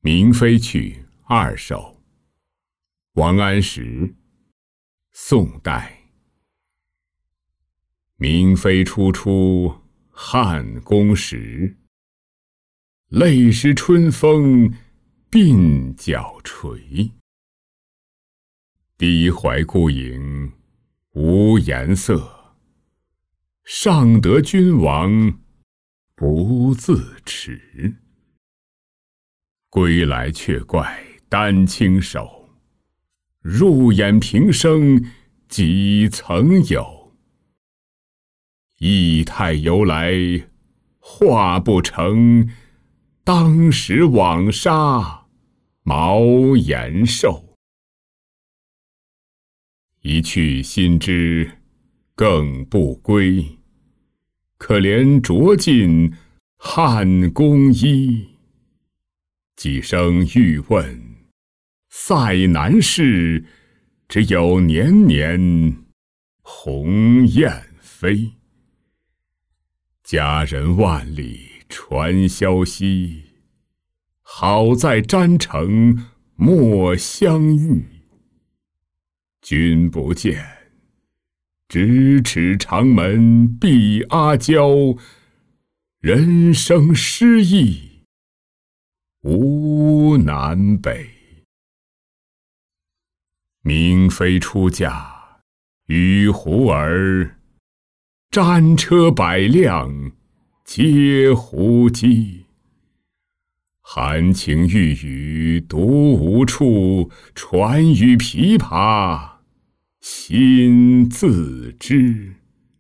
明妃曲二首，王安石，宋代。明妃初出汉宫时，泪湿春风鬓角垂。低怀孤影无颜色，上得君王不自持。归来却怪丹青手，入眼平生几曾有。意态由来画不成，当时枉杀毛延寿。一去心知更不归，可怜着尽汉宫衣。几声欲问塞南事，只有年年鸿雁飞。佳人万里传消息，好在沾城莫相遇。君不见，咫尺长门闭阿娇，人生失意无南北。明妃出嫁与胡儿，战车百辆皆胡姬。含情欲语独无处，传语琵琶心自知。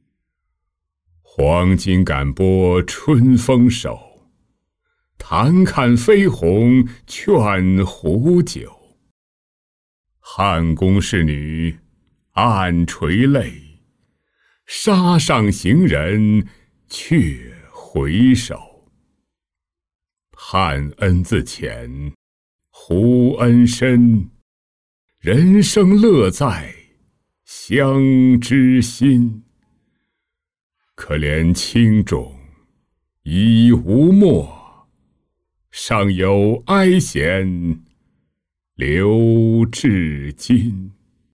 黄金敢拨春风手，弹看飞鸿劝壶酒。汉宫侍女暗垂泪，沙上行人却回首。汉恩自浅，胡恩深，人生乐在相知心。可怜轻重已无墨，尚有哀弦留至今。